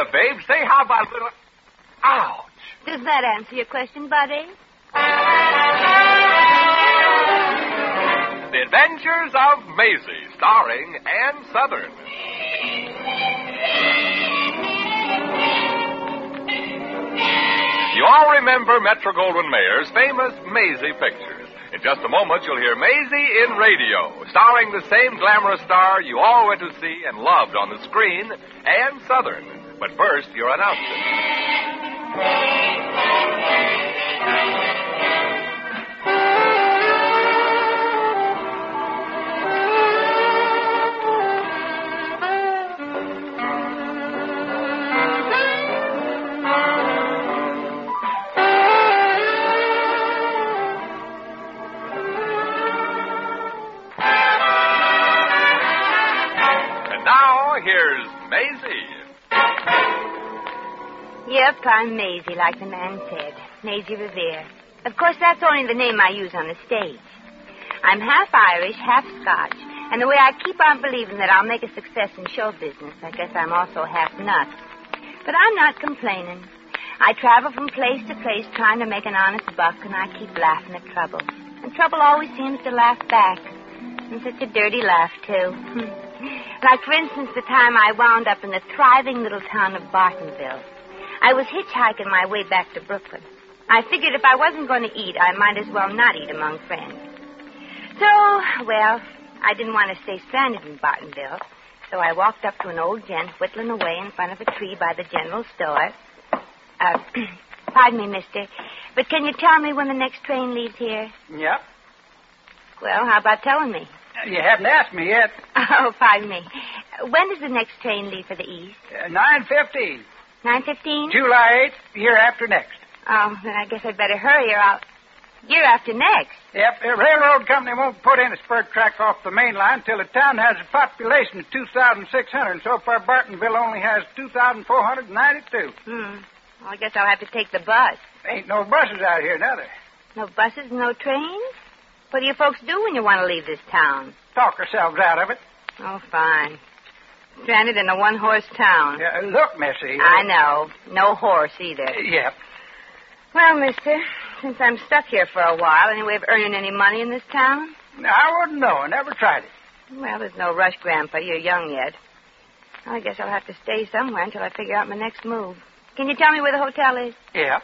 Hiya, babe. Say, how about a little... Ouch. Does that answer your question, Buddy? The Adventures of Maisie, starring Ann Southern. You all remember Metro-Goldwyn-Mayer's famous Maisie pictures. In just a moment, you'll hear Maisie in radio, starring the same glamorous star you all went to see and loved on the screen, Ann Southern. But first, your announcement. Here's Maisie. Yep, I'm Maisie, like the man said. Maisie Revere. Of course, that's only the name I use on the stage. I'm half Irish, half Scotch, and the way I keep on believing that I'll make a success in show business, I guess I'm also half nuts. But I'm not complaining. I travel from place to place trying to make an honest buck, and I keep laughing at trouble. And trouble always seems to laugh back. And such a dirty laugh, too. Like, for instance, the time I wound up in the thriving little town of Bartonville. I was hitchhiking my way back to Brooklyn. I figured if I wasn't going to eat, I might as well not eat among friends. So, well, I didn't want to stay stranded in Bartonville, so I walked up to an old gent whittling away in front of a tree by the general store. Pardon me, mister, but can you tell me when the next train leaves here? Yep. Well, how about telling me? You haven't asked me yet. Oh, pardon me. When does the next train leave for the east? 9:15. 9:15? July 8th, year after next. Oh, then I guess I'd better hurry or I'll... Year after next? Yep, the railroad company won't put in a spur track off the main line till the town has a population of 2,600, and so far Bartonville only has 2,492. Well, I guess I'll have to take the bus. Ain't no buses out here, neither. No buses, no trains? What do you folks do when you want to leave this town? Talk ourselves out of it. Oh, fine. Stranded in a one-horse town. Look, Missy. I know. No horse, either. Yep. Well, mister, since I'm stuck here for a while, any way of earning any money in this town? I wouldn't know. I never tried it. Well, there's no rush, Grandpa. You're young yet. I guess I'll have to stay somewhere until I figure out my next move. Can you tell me where the hotel is? Yeah.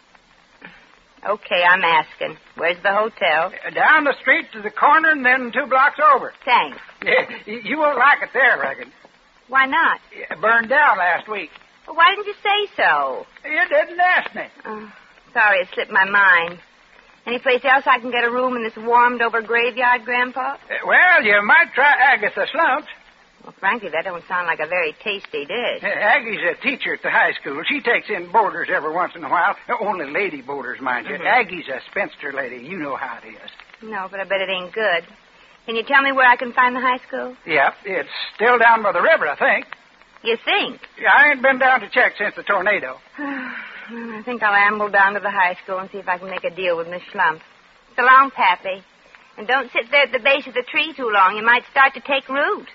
Okay, I'm asking. Where's the hotel? Down the street to the corner and then 2 blocks over. Thanks. Yeah, you won't like it there, I reckon. Why not? It burned down last week. Well, why didn't you say so? You didn't ask me. Oh, sorry, it slipped my mind. Any place else I can get a room in this warmed-over graveyard, Grandpa? Well, you might try Agatha Slumps. Well, frankly, that don't sound like a very tasty dish. Aggie's a teacher at the high school. She takes in boarders every once in a while. Only lady boarders, mind you. Aggie's a spinster lady. You know how it is. No, but I bet it ain't good. Can you tell me where I can find the high school? Yep, it's still down by the river, I think. You think? Yeah, I ain't been down to check since the tornado. Well, I think I'll amble down to the high school and see if I can make a deal with Miss Schlump. So long, Pappy. And don't sit there at the base of the tree too long. You might start to take root.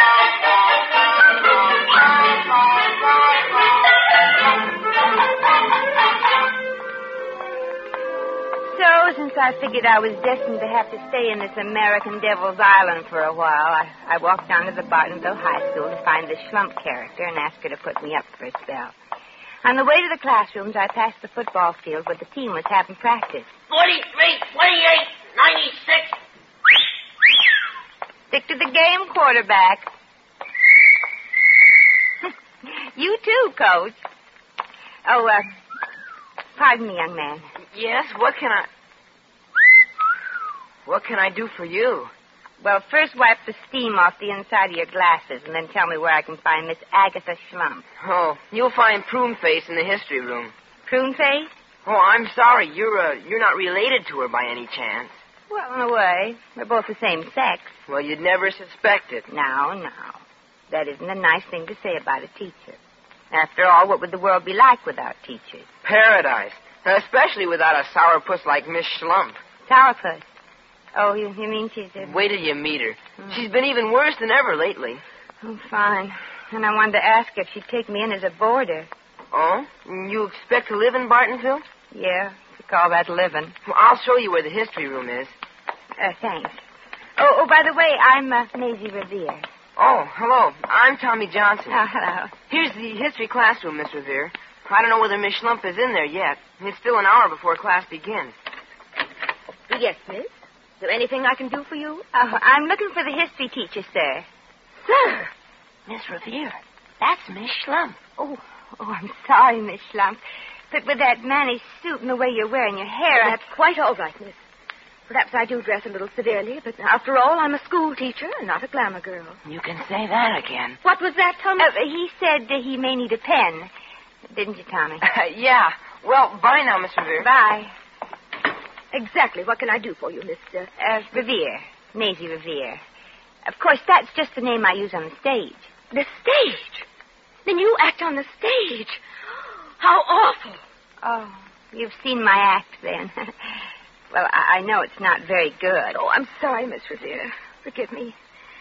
So, since I figured I was destined to have to stay in this American Devil's Island for a while, I walked down to the Bartonville High School to find the Schlump character and ask her to put me up for a spell. On the way to the classrooms, I passed the football field where the team was having practice. 43, 28, 96. Stick to the game, quarterback. You too, Coach. Oh, pardon me, young man. Yes, what can I do for you? Well, first wipe the steam off the inside of your glasses and then tell me where I can find Miss Agatha Schlump. Oh, you'll find Pruneface in the history room. Pruneface? Oh, I'm sorry. You're not related to her by any chance. Well, in a way. We're both the same sex. Well, you'd never suspect it. Now. That isn't a nice thing to say about a teacher. After all, what would the world be like without teachers? Paradise. Especially without a sourpuss like Miss Schlump. Sourpuss? Oh, you mean she's a... Wait till you meet her. She's been even worse than ever lately. Oh, fine. And I wanted to ask her if she'd take me in as a boarder. Oh? You expect to live in Bartonville? Yeah, if you call that living. Well, I'll show you where the history room is. Thanks. Oh, by the way, I'm Maisie Revere. Oh, hello. I'm Tommy Johnson. Oh, hello. Here's the history classroom, Miss Revere. I don't know whether Miss Schlump is in there yet. It's still an hour before class begins. Yes, miss. Is there anything I can do for you? Oh, I'm looking for the history teacher, sir. Sir! Miss Revere, that's Miss Schlump. Oh, I'm sorry, Miss Schlump. But with that mannish suit and the way you're wearing your hair... That's quite all right, miss. Perhaps I do dress a little severely, but after all, I'm a school teacher and not a glamour girl. You can say that again. What was that, Tommy? He said he may need a pen. Didn't you, Tommy? Yeah. Well, bye now, Miss Revere. Bye. Exactly. What can I do for you, Miss... Revere. Maisie Revere. Of course, that's just the name I use on the stage. The stage? Then you act on the stage. How awful. Oh, you've seen my act, then. Well, I know it's not very good. Oh, I'm sorry, Miss Revere. Forgive me.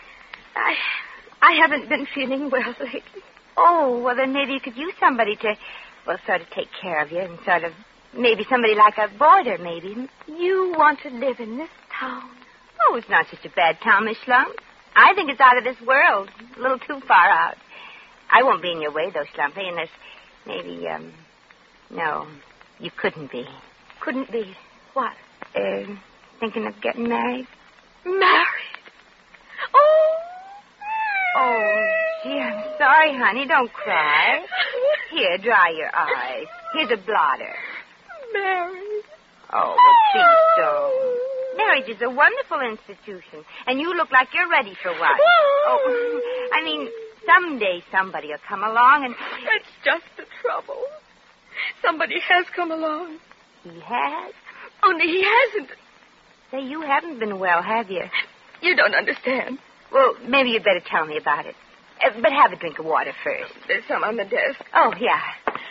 I haven't been feeling well lately. Oh, well, then maybe you could use somebody to, well, sort of take care of you and sort of, maybe somebody like a boarder, maybe. You want to live in this town? Oh, it's not such a bad town, Miss Schlump. I think it's out of this world. A little too far out. I won't be in your way, though, Schlumpy, unless maybe, no, you couldn't be. Couldn't be what? Thinking of getting married? Married? Oh, gee, I'm sorry, honey. Don't cry. Here, dry your eyes. Here's a blotter. Married? Oh, but please don't. Marriage is a wonderful institution, and you look like you're ready for one. Oh, I mean, someday somebody will come along and... That's just the trouble. Somebody has come along. He has? Only he hasn't. Say, you haven't been well, have you? You don't understand. Well, maybe you'd better tell me about it. But have a drink of water first. There's some on the desk. Oh, yeah.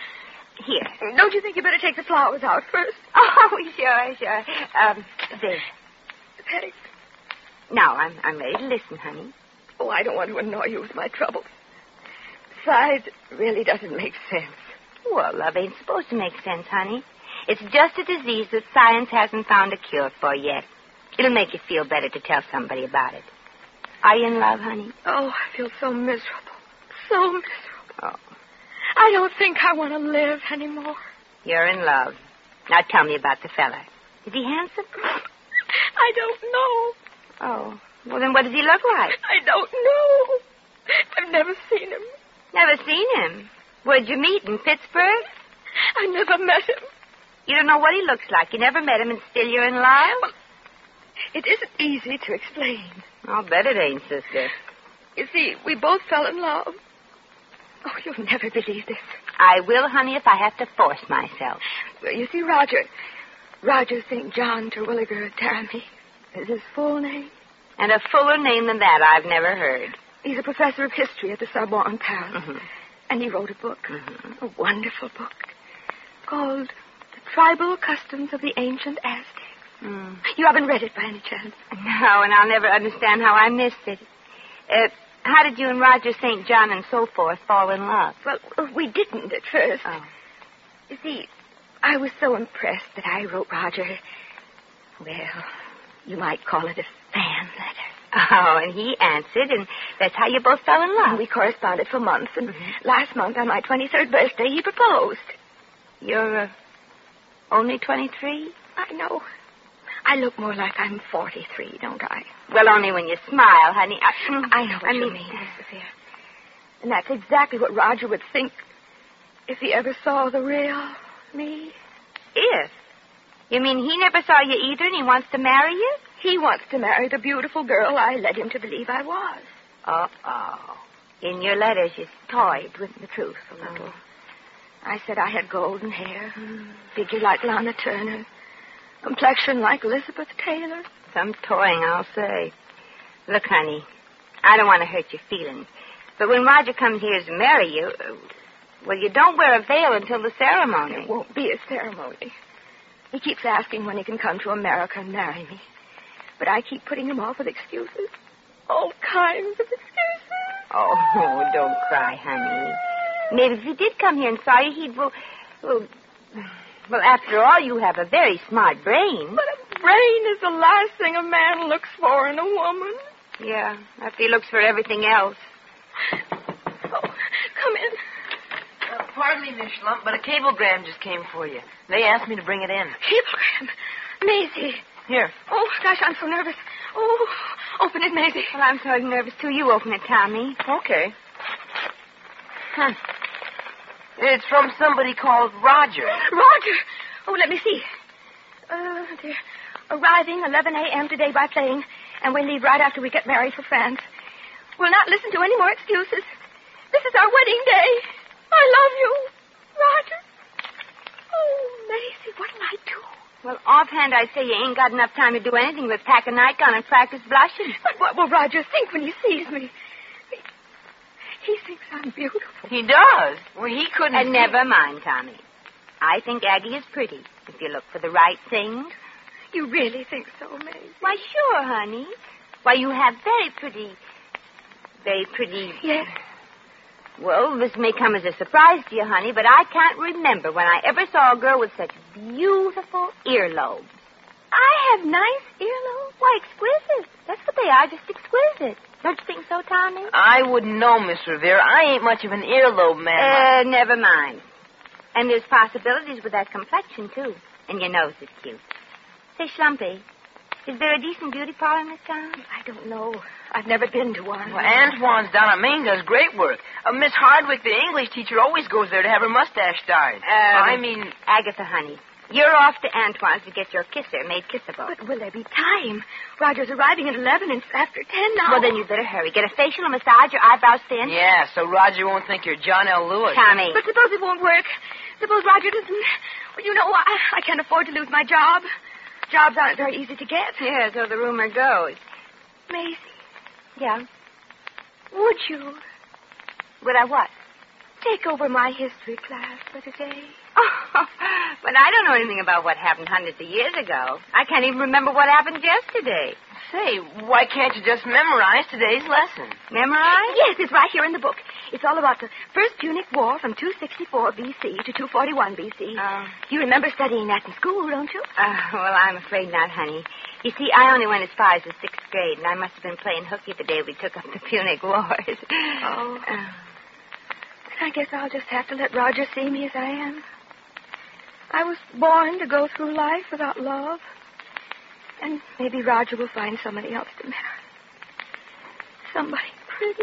Here. Don't you think you better take the flowers out first? Oh, sure. There. Thanks. Now, I'm ready to listen, honey. Oh, I don't want to annoy you with my troubles. Besides, it really doesn't make sense. Well, love ain't supposed to make sense, honey. It's just a disease that science hasn't found a cure for yet. It'll make you feel better to tell somebody about it. Are you in love, honey? Oh, I feel so miserable. So miserable. Oh. I don't think I want to live anymore. You're in love. Now tell me about the fella. Is he handsome? I don't know. Oh. Well, then what does he look like? I don't know. I've never seen him. Never seen him? Where'd you meet, in Pittsburgh? I never met him. You don't know what he looks like. You never met him, and still you're in love? Well, it isn't easy to explain. I'll bet it ain't, sister. You see, we both fell in love. Oh, you'll never believe this. I will, honey, if I have to force myself. Well, you see, Roger St. John Terwilliger Tarramy is his full name. And a fuller name than that I've never heard. He's a professor of history at the Sorbonne in Paris. Mm-hmm. And he wrote a book, a wonderful book, called The Tribal Customs of the Ancient Aztecs. Mm. You haven't read it by any chance? No, and I'll never understand how I missed it. How did you and Roger St. John and so forth fall in love? Well, we didn't at first. Oh. You see, I was so impressed that I wrote Roger, well, you might call it a fan letter. Oh, and he answered, and that's how you both fell in love. And we corresponded for months, and last month on my 23rd birthday, he proposed. You're only 23? I know. I look more like I'm 43, don't I? Well, only when you smile, honey. I know what you mean, Miss Sophia. And that's exactly what Roger would think if he ever saw the real me. If? You mean he never saw you either, and he wants to marry you? He wants to marry the beautiful girl I led him to believe I was. Uh-oh. In your letters, you toyed with the truth a little. I said I had golden hair, figure like Lana Turner, complexion like Elizabeth Taylor. Some toying, I'll say. Look, honey, I don't want to hurt your feelings, but when Roger comes here to marry you, well, you don't wear a veil until the ceremony. It won't be a ceremony. He keeps asking when he can come to America and marry me. But I keep putting him off with excuses. All kinds of excuses. Oh, don't cry, honey. Maybe if he did come here and saw you, he'd... Well, after all, you have a very smart brain. But a brain is the last thing a man looks for in a woman. Yeah, after he looks for everything else. Oh, come in. Pardon me, Miss Schlump, but a cablegram just came for you. They asked me to bring it in. Cablegram. Maisie. Here. Oh, gosh, I'm so nervous. Oh, open it, Maisie. Well, I'm sort of nervous, too. You open it, Tommy. Okay. It's from somebody called Roger. Roger. Oh, let me see. Dear. Arriving 11 a.m. today by plane, and we'll leave right after we get married for France. We'll not listen to any more excuses. This is our wedding day. I love you, Roger. Oh, Maisie, what'll I do? Well, offhand, I'd say you ain't got enough time to do anything but pack a nightgown and practice blushing. But what will Roger think when he sees me? He thinks I'm beautiful. He does. Well, he couldn't... And never mind, Tommy. I think Aggie is pretty, if you look for the right things. You really think so, Maisie? Why, sure, honey. Why, you have very pretty... Yes. Well, this may come as a surprise to you, honey, but I can't remember when I ever saw a girl with such beautiful earlobes. I have nice earlobes? Why, exquisite. That's what they are, just exquisite. Don't you think so, Tommy? I wouldn't know, Miss Revere. I ain't much of an earlobe man. Never mind. And there's possibilities with that complexion, too. And your nose is cute. Say, Schlumpy, is there a decent beauty parlor in this town? I don't know. I've never been to one. Well, Antoine's down at Maine does great work. Miss Hardwick, the English teacher, always goes there to have her mustache dyed. Agatha, honey, you're off to Antoine's to get your kisser made kissable. But will there be time? Roger's arriving at 11 and it's after 10 now. Well, then you better hurry. Get a facial, a massage, your eyebrows thin. Yeah, so Roger won't think you're John L. Lewis. Tommy. But suppose it won't work. Suppose Roger doesn't... Well, you know, I can't afford to lose my job. Jobs aren't very easy to get. Yeah, so the rumor goes. Maisie. Yeah? Would you Would I what? take over my history class for today? Oh, but I don't know anything about what happened hundreds of years ago. I can't even remember what happened yesterday. Say, why can't you just memorize today's lesson? Memorize? Yes, it's right here in the book. It's all about the First Punic War from 264 B.C. to 241 B.C. Oh. You remember studying that in school, don't you? Well, I'm afraid not, honey. You see, I only went as far as the 6th grade, and I must have been playing hooky the day we took up the Punic Wars. Oh. I guess I'll just have to let Roger see me as I am. I was born to go through life without love. And maybe Roger will find somebody else to marry. Somebody pretty.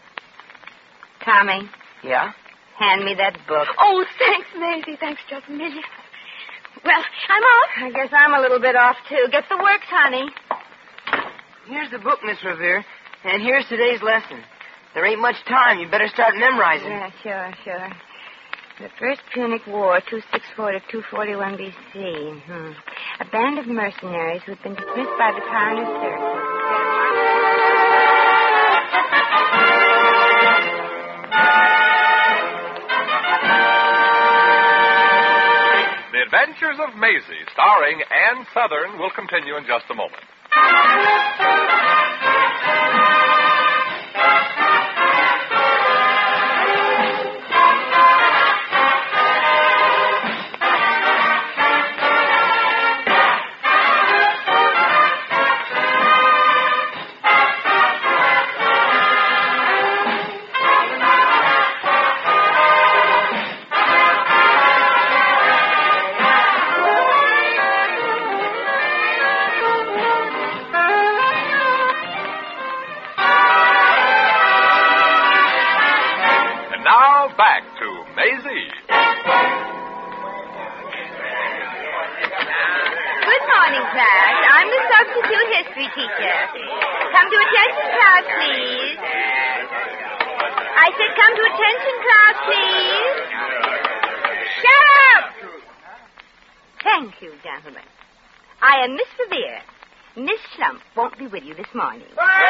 Tommy. Yeah? Hand me that book. Oh, thanks, Maisie. Thanks just millions. Well, I'm off. I guess I'm a little bit off, too. Get the works, honey. Here's the book, Miss Revere. And here's today's lesson. There ain't much time. You better start memorizing. Yeah, sure. The First Punic War, 264 to 241 B.C. A band of mercenaries who had been dismissed by the Pioneer Circle. The Adventures of Maisie, starring Ann Southern, will continue in just a moment. Back to Maisie. Good morning, class. I'm the substitute history teacher. Come to attention, class, please. I said come to attention, class, please. Shut up! Thank you, gentlemen. I am Miss Revere. Miss Schlump won't be with you this morning.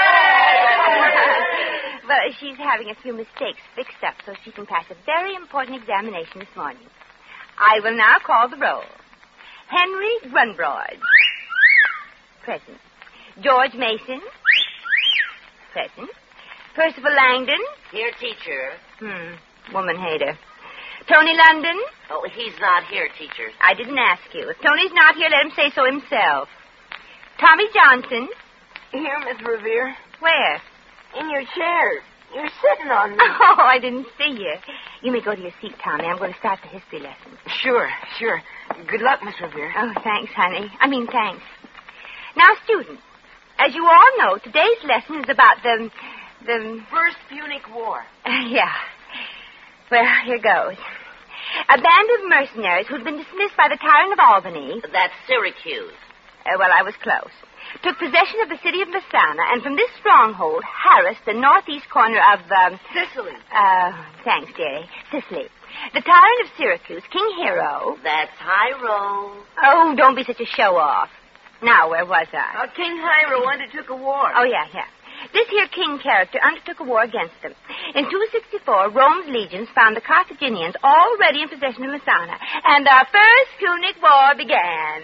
Well, she's having a few mistakes fixed up so she can pass a very important examination this morning. I will now call the roll. Henry Grunbroad. Present. George Mason. Present. Percival Langdon? Here, teacher. Woman hater. Tony London? Oh, he's not here, teacher. I didn't ask you. If Tony's not here, let him say so himself. Tommy Johnson? Here, Miss Revere. Where? In your chair. You're sitting on me. Oh, I didn't see you. You may go to your seat, Tommy. I'm going to start the history lesson. Sure. Good luck, Miss Revere. Oh, thanks, honey. Thanks. Now, students, as you all know, today's lesson is about the First Punic War. Yeah. Well, here goes. A band of mercenaries who'd been dismissed by the tyrant of Albany. That's Syracuse. Well, I was close. Took possession of the city of Messana, and from this stronghold harassed the northeast corner of, Sicily. Thanks, dearie. Sicily. The tyrant of Syracuse, King Hero. That's Hiero. Oh, don't be such a show-off. Now, where was I? King Hiero undertook a war. Oh, yeah. This here king character undertook a war against them. In 264, Rome's legions found the Carthaginians already in possession of Messana, and our first Punic War began.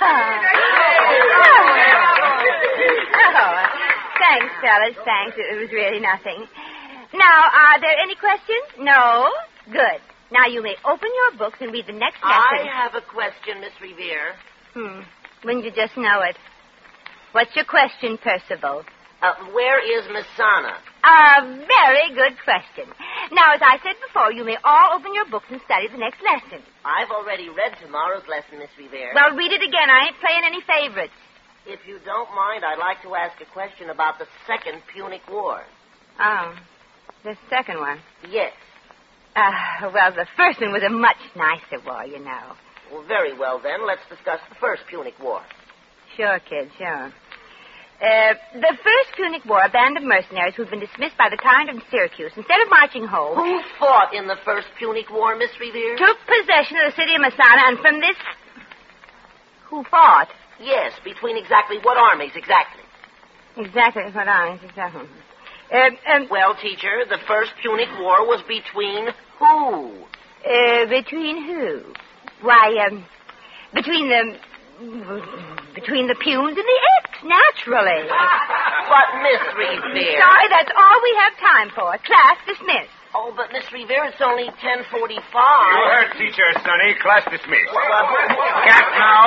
Thanks, fellas, thanks. It was really nothing. Now, are there any questions? No? Good. Now, you may open your books and read the next lesson. I have a question, Miss Revere. Wouldn't you just know it? What's your question, Percival? Where is Messana? A very good question. Now, as I said before, you may all open your books and study the next lesson. I've already read tomorrow's lesson, Miss Revere. Well, read it again. I ain't playing any favorites. If you don't mind, I'd like to ask a question about the Second Punic War. Oh, the second one? Yes. Well, the first one was a much nicer war, you know. Well, very well, then. Let's discuss the First Punic War. Sure, kid, sure. The First Punic War, a band of mercenaries who'd been dismissed by the tyrant of Syracuse, instead of marching home... Who fought in the First Punic War, Miss Revere? Took possession of the city of Messana, and from this... Who fought? Yes, between exactly what armies, exactly? Exactly what armies, exactly. Well, teacher, the First Punic War was between who? Between who? Why, between the Punes and the Ips, naturally. But, Miss Revere... Sorry, that's all we have time for. Class dismissed. Oh, but, Miss Revere, it's only 10:45. You heard, teacher, Sonny. Class dismissed. Cat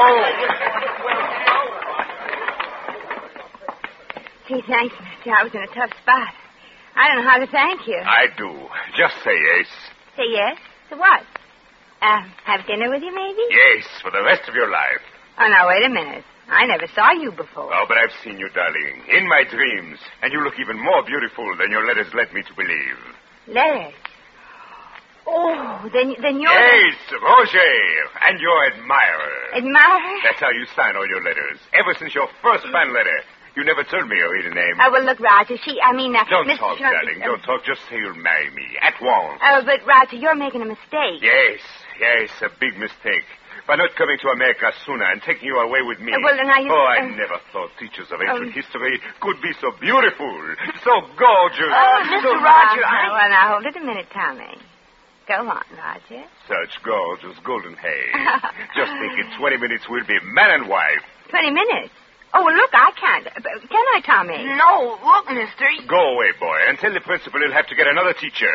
now. Gee, thanks, mister. I was in a tough spot. I don't know how to thank you. I do. Just say yes. Say yes? To what? Have dinner with you, maybe? Yes, for the rest of your life. Oh, now, wait a minute. I never saw you before. Oh, but I've seen you, darling, in my dreams, and you look even more beautiful than your letters led me to believe. Letters? Oh, then you're... Yes, Roger, and your admirer. Admirer? That's how you sign all your letters. Ever since your first fan letter, you never told me your real name. Oh, well, look, Roger, Don't Mr. talk, darling, don't talk. Just say you'll marry me, at once. Oh, but, Roger, you're making a mistake. Yes, a big mistake. By not coming to America sooner and taking you away with me. Well, then I never thought teachers of ancient history could be so beautiful, so gorgeous. Oh, Mr. Roger, Well, now, hold it a minute, Tommy. Go on, Roger. Such gorgeous golden hair. Just think, in 20 minutes we'll be man and wife. 20 minutes? Oh, well, look, I can't. Can I, Tommy? No, look, mister. Go away, boy, and tell the principal he'll have to get another teacher.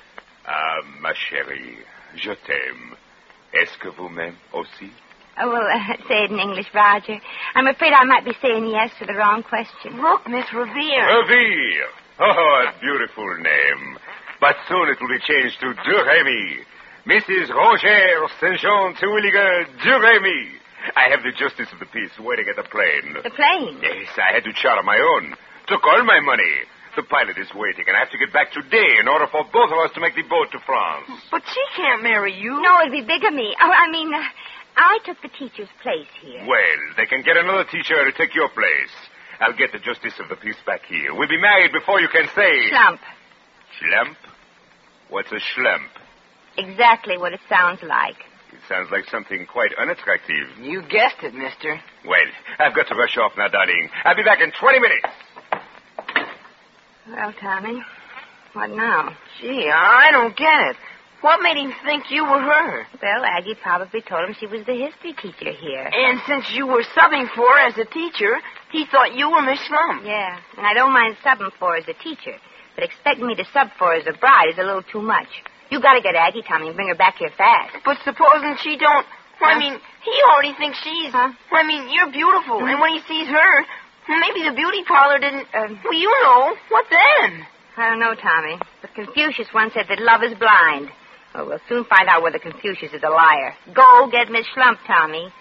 Ma chérie, je t'aime. Est-ce que vous m'aimez aussi? Oh, well, say it in English, Roger. I'm afraid I might be saying yes to the wrong question. Look, Miss Revere. Revere. Oh, a beautiful name. But soon it will be changed to de Remy. Mrs. Roger St. Jean Terwilliger de Remy. I have the justice of the peace waiting at the plane. The plane? Yes, I had to charter my own. Took all my money. The pilot is waiting, and I have to get back today in order for both of us to make the boat to France. But she can't marry you. No, it'd be bigamy. Oh, I took the teacher's place here. Well, they can get another teacher to take your place. I'll get the justice of the peace back here. We'll be married before you can say... Schlump. Schlump? What's a schlump? Exactly what it sounds like. It sounds like something quite unattractive. You guessed it, mister. Well, I've got to rush off now, darling. I'll be back in 20 minutes. Well, Tommy, what now? Gee, I don't get it. What made him think you were her? Well, Aggie probably told him she was the history teacher here. And since you were subbing for her as a teacher, he thought you were Miss Schlump. Yeah, and I don't mind subbing for her as a teacher, but expecting me to sub for her as a bride is a little too much. You gotta get Aggie, Tommy, and bring her back here fast. But supposing she don't... Huh? I mean, he already thinks she's... Huh? I mean, you're beautiful, and when he sees her, maybe the beauty parlor didn't... well, you know. What then? I don't know, Tommy, but Confucius once said that love is blind. Well, we'll soon find out whether Confucius is a liar. Go get Miss Schlump, Tommy.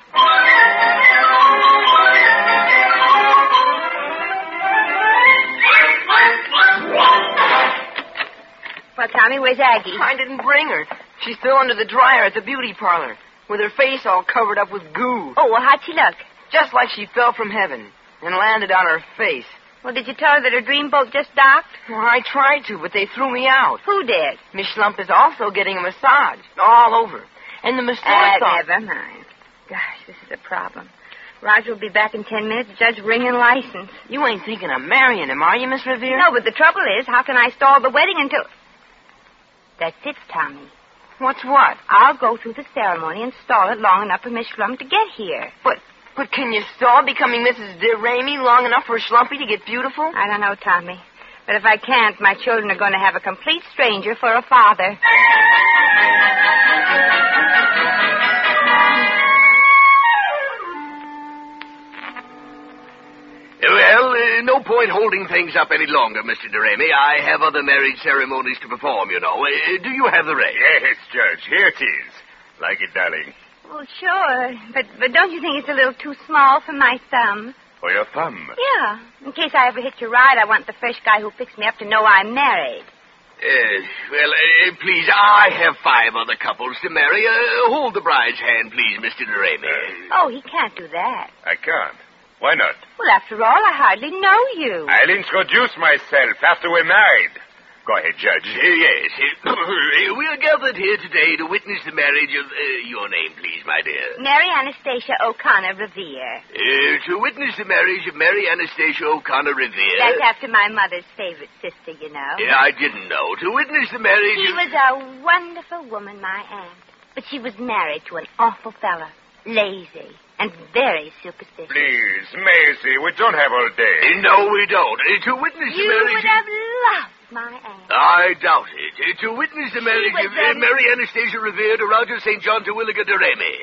Well, Tommy, where's Aggie? I didn't bring her. She's still under the dryer at the beauty parlor, with her face all covered up with goo. Oh, well, how'd she look? Just like she fell from heaven and landed on her face. Well, did you tell her that her dreamboat just docked? Well, I tried to, but they threw me out. Who did? Miss Schlump is also getting a massage, all over. And the masseur thought... Never mind. Gosh, this is a problem. Roger will be back in 10 minutes, Judge ringing license. You ain't thinking of marrying him, are you, Miss Revere? No, but the trouble is, how can I stall the wedding until... That's it, Tommy. What's what? I'll go through the ceremony and stall it long enough for Miss Schlump to get here. But can you stall becoming Mrs. DeRamy long enough for Schlumpy to get beautiful? I don't know, Tommy. But if I can't, my children are going to have a complete stranger for a father. Well, no point holding things up any longer, Mr. DeRamy. I have other marriage ceremonies to perform, you know. Do you have the ring? Yes, Judge. Here it is. Like it, darling. Well, sure. But don't you think it's a little too small for my thumb? For your thumb. Yeah. In case I ever hitch a ride, I want the fresh guy who picks me up to know I'm married. Well, please, I have 5 other couples to marry. Hold the bride's hand, please, Mr. DeRamy. Oh, he can't do that. I can't. Why not? Well, after all, I hardly know you. I'll introduce myself after we're married. Go ahead, Judge. Yes. We are gathered here today to witness the marriage of... your name, please, my dear. Mary Anastasia O'Connor Revere. To witness the marriage of Mary Anastasia O'Connor Revere... That's after my mother's favorite sister, you know. Yeah, I didn't know. To witness the marriage She of... was a wonderful woman, my aunt. But she was married to an awful fella. Lazy and very superstitious. Please, Maisie, we don't have all day. No, we don't. To witness the You marriage... would have loved my aunt. I doubt it. To witness the marriage was of Mary Anastasia Revere to Roger St. John Terwilliger DeRamy.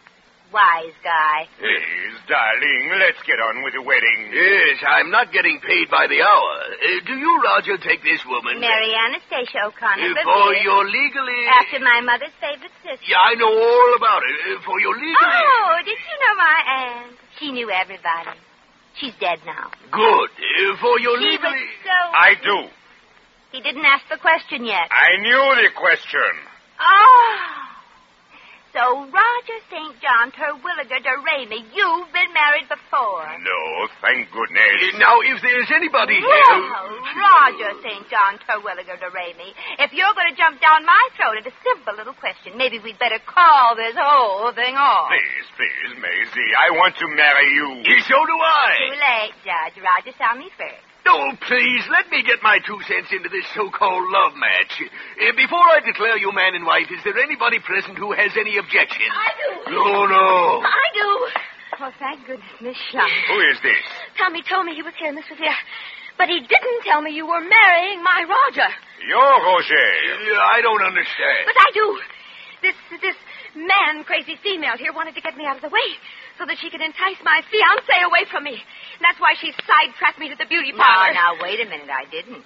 Wise guy. Please, darling, let's get on with the wedding. Yes, I'm not getting paid by the hour. Do you, Roger, take this woman? Mary Anastasia O'Connor Revere. For your legally... After my mother's favorite sister. Yeah, I know all about it. For your legally... Oh, did you know my aunt? She knew everybody. She's dead now. Good. For your She was legally... so... I do. He didn't ask the question yet. I knew the question. Oh. So, Roger St. John Terwilliger DeRamy, you've been married before. No, thank goodness. Now, if there's anybody here... Well, Roger St. John Terwilliger DeRamy, if you're going to jump down my throat at a simple little question, maybe we'd better call this whole thing off. Please, Maisie, I want to marry you. So do I. Too late, Judge. Roger saw me first. Oh, please, let me get my 2 cents into this so-called love match. Before I declare you man and wife, is there anybody present who has any objection? I do. No. I do. Oh, thank goodness, Miss Schlump. Who is this? Tommy told me he was here, Miss Revere. But he didn't tell me you were marrying my Roger. You're Roger. I don't understand. But I do. This man-crazy female here wanted to get me out of the way so that she could entice my fiancé away from me. And that's why she sidetracked me to the beauty parlor. Now, wait a minute. I didn't.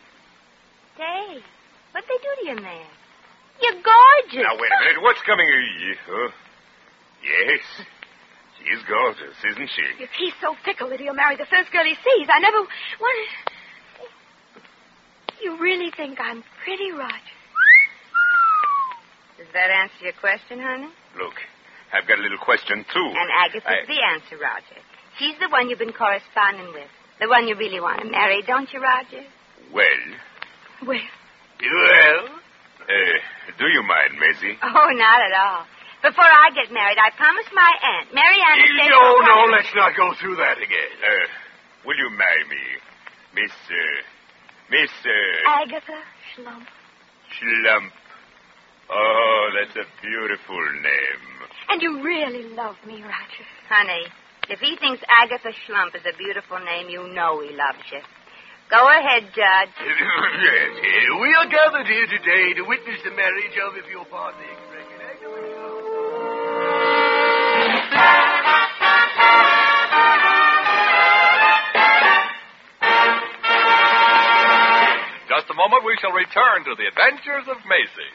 Say, what'd they do to you, man? You're gorgeous. Now, wait a minute. What's coming? Yes. She's gorgeous, isn't she? If he's so fickle that he'll marry the first girl he sees, I never wanted... You really think I'm pretty, Roger? Does that answer your question, honey? Look, I've got a little question, too. And Agatha's the answer, Roger. She's the one you've been corresponding with. The one you really want to marry, don't you, Roger? Well, Well, do you mind, Maisie? Oh, not at all. Before I get married, I promised my aunt, Mary Anastasia... No, let's not go through that again. Will you marry me, Miss... Agatha Schlump. Schlump. Oh, that's a beautiful name. And you really love me, Roger. Honey, if he thinks Agatha Schlump is a beautiful name, you know he loves you. Go ahead, Judge. Yes, we are gathered here today to witness the marriage of, if you'll pardon the expression, Just a moment, we shall return to the adventures of Maisie.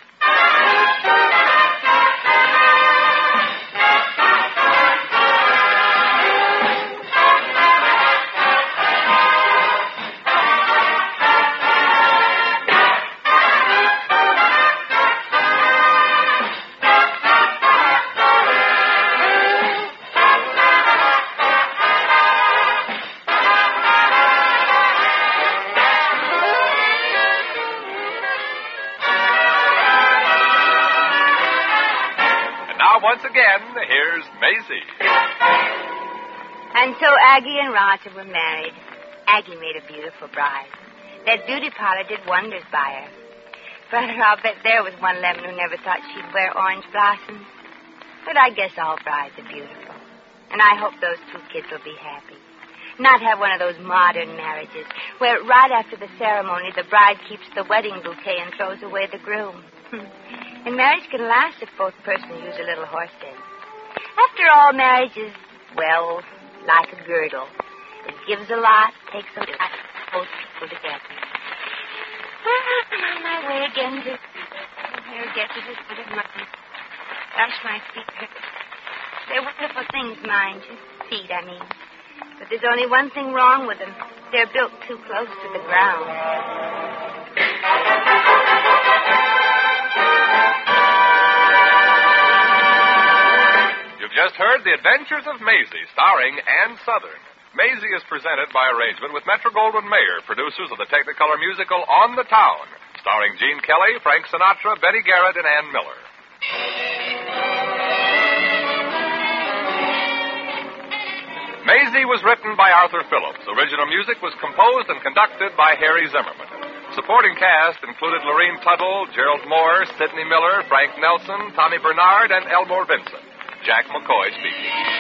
Once again, here's Maisie. And so Aggie and Roger were married. Aggie made a beautiful bride. That beauty parlor did wonders by her. Brother, I'll bet there was one lemon who never thought she'd wear orange blossoms. But I guess all brides are beautiful. And I hope those two kids will be happy. Not have one of those modern marriages where right after the ceremony the bride keeps the wedding bouquet and throws away the groom. And marriage can last if both persons use a little horse sense. After all, marriage is, well, like a girdle. It gives a lot, takes a lot, both people together. Well, I'm on my way again to get to this bit of mine. Brush my feet. They're wonderful things, mind you. Feet, I mean. But there's only one thing wrong with them. They're built too close to the ground. You've just heard The Adventures of Maisie, starring Ann Sothern. Maisie is presented by arrangement with Metro-Goldwyn-Mayer, producers of the Technicolor musical On the Town, starring Gene Kelly, Frank Sinatra, Betty Garrett, and Ann Miller. Maisie was written by Arthur Phillips. Original music was composed and conducted by Harry Zimmerman. Supporting cast included Lorene Tuttle, Gerald Moore, Sidney Miller, Frank Nelson, Tommy Bernard, and Elmore Vincent. Jack McCoy speaking.